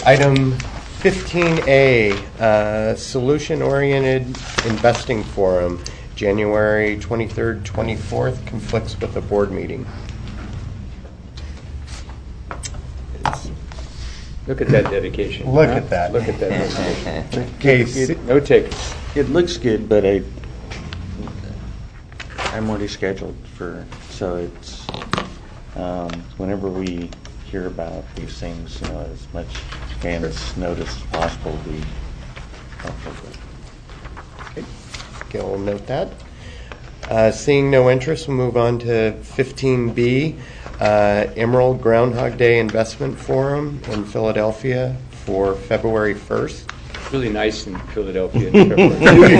Item 15A, Solution-Oriented Investing Forum, January 23rd, 24th, conflicts with the board meeting. Look at that dedication. Look at that. Look at that dedication. Okay, No takers. It looks good, but I'm already scheduled for, so it's, whenever we hear about these things, as much advance notice as possible, we helpful. okay, we'll note that. Seeing no interest, we'll move on to 15B, Emerald Groundhog Day Investment Forum in Philadelphia for February 1st. It's really nice in Philadelphia in February.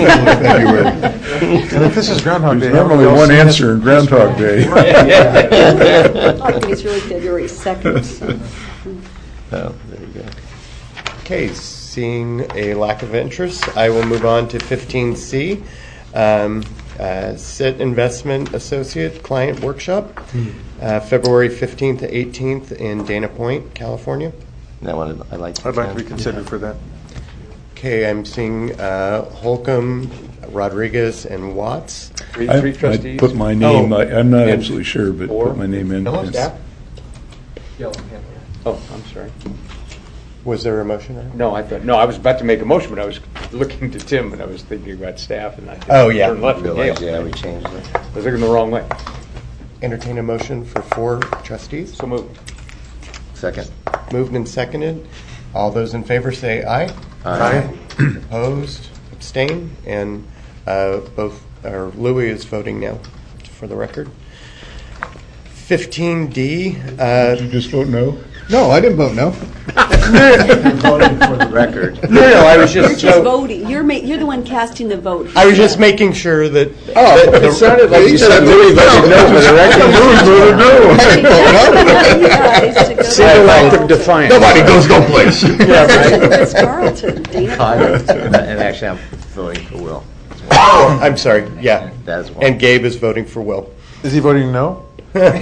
And if this is Groundhog Day, There's normally one answer in Groundhog Day. I think it's really February 2nd. So. Oh, there you go. Okay, seeing a lack of interest, I will move on to 15C, SIT Investment Associate Client Workshop, February 15th to 18th in Dana Point, California. That one I'd like to I'd like to be considered for that. Okay, I'm seeing Holcomb, Rodriguez, and Watts. Three I trustees. put my name, Oh, I'm not and absolutely sure, but four. put my name in. Hello, Yes. staff. Oh, I'm sorry. Was there a motion? Or? No, I was about to make a motion, but I was looking to Tim, and I was thinking about staff, and I Oh, yeah. turned left and Gail. Yeah, we changed it. I was looking the wrong way. Entertain a motion for 4 trustees. So moved. Second. Moved and seconded. All those in favor say aye. Aye. Opposed, abstain, and Louis is voting now, for the record. 15D. Did you just vote no? No, I didn't vote no. Voting for the record. No, I was You're just just voting. You're the one casting the vote. I was just making sure that. It sounded like you said Louis voted no for the record. Single act of defiance. Nobody goes no place. It's Carlton. Dana. And actually, I'm voting for Will. Oh, I'm sorry. Yeah, That is one. and Gabe is voting for Will. Is he voting no? On to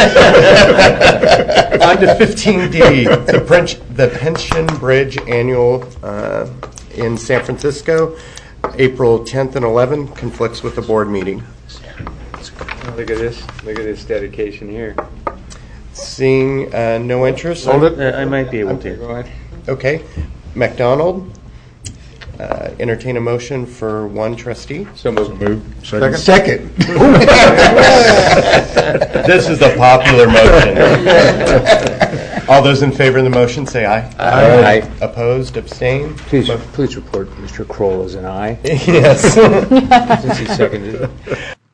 15D, the Pension Bridge Annual in San Francisco, April 10th and 11th, conflicts with the board meeting. Look at this. Look at this dedication here. Seeing no interest. Hold it. I might be able to. Go ahead. Okay. McDonald, entertain a motion for 1 trustee. So moved. Move. Second. Second. This is a popular motion. All those in favor of the motion say aye. Aye. Opposed, abstain? Please report Mr. Kroll as an aye, Yes. since he seconded it.